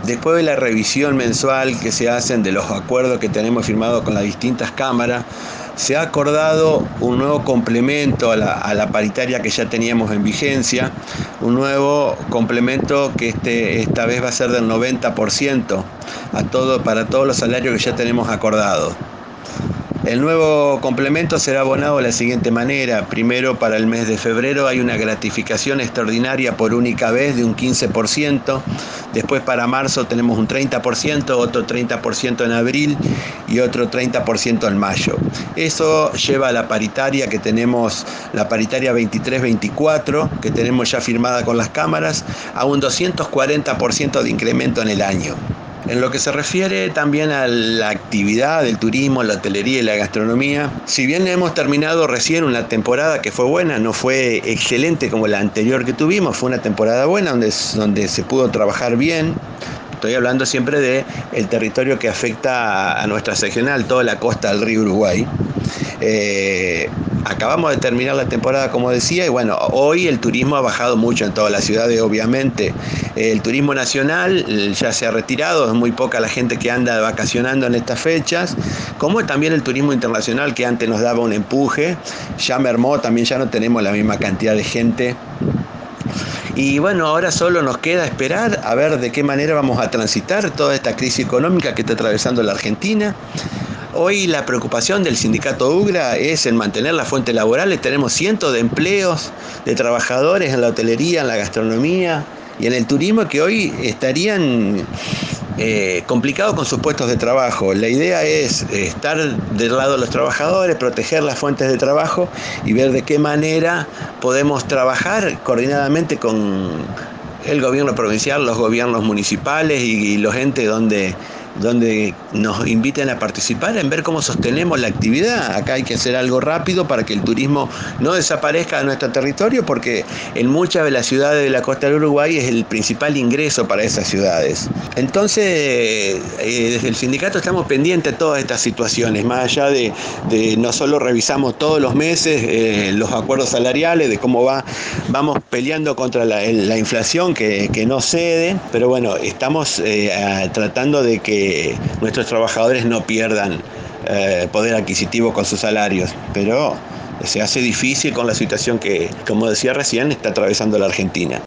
Después de la revisión mensual que se hacen de los acuerdos que tenemos firmados con las distintas cámaras, se ha acordado un nuevo complemento a la paritaria que ya teníamos en vigencia, un nuevo complemento que esta vez va a ser del 90% para todos los salarios que ya tenemos acordados. El nuevo complemento será abonado de la siguiente manera. Primero, para el mes de febrero hay una gratificación extraordinaria por única vez de un 15%. Después para marzo tenemos un 30%, otro 30% en abril y otro 30% en mayo. Eso lleva a la paritaria que tenemos, la paritaria 23-24, que tenemos ya firmada con las cámaras, a un 240% de incremento en el año. En lo que se refiere también a la actividad del turismo, la hotelería y la gastronomía, si bien hemos terminado recién una temporada que fue buena, no fue excelente como la anterior que tuvimos, fue una temporada buena donde se pudo trabajar bien. Estoy hablando siempre del territorio que afecta a nuestra seccional, toda la costa del río Uruguay. Acabamos de terminar la temporada, como decía, y bueno, hoy el turismo ha bajado mucho en todas las ciudades, obviamente. El turismo nacional ya se ha retirado, es muy poca la gente que anda vacacionando en estas fechas, como también el turismo internacional que antes nos daba un empuje, ya mermó, también ya no tenemos la misma cantidad de gente. Y bueno, ahora solo nos queda esperar a ver de qué manera vamos a transitar toda esta crisis económica que está atravesando la Argentina. Hoy la preocupación del sindicato UGRA es en mantener las fuentes laborales. Tenemos cientos de empleos de trabajadores en la hotelería, en la gastronomía y en el turismo que hoy estarían complicados con sus puestos de trabajo. La idea es estar del lado de los trabajadores, proteger las fuentes de trabajo y ver de qué manera podemos trabajar coordinadamente con el gobierno provincial, los gobiernos municipales y los entes donde nos inviten a participar en ver cómo sostenemos la actividad. Acá hay que hacer algo rápido para que el turismo no desaparezca de nuestro territorio, porque en muchas de las ciudades de la costa del Uruguay es el principal ingreso para esas ciudades. Entonces, desde el sindicato estamos pendientes de todas estas situaciones, más allá de no solo revisamos todos los meses los acuerdos salariales, de cómo vamos peleando contra la inflación que no cede, pero bueno, estamos tratando de que nuestros trabajadores no pierdan poder adquisitivo con sus salarios, pero se hace difícil con la situación que, como decía recién, está atravesando la Argentina.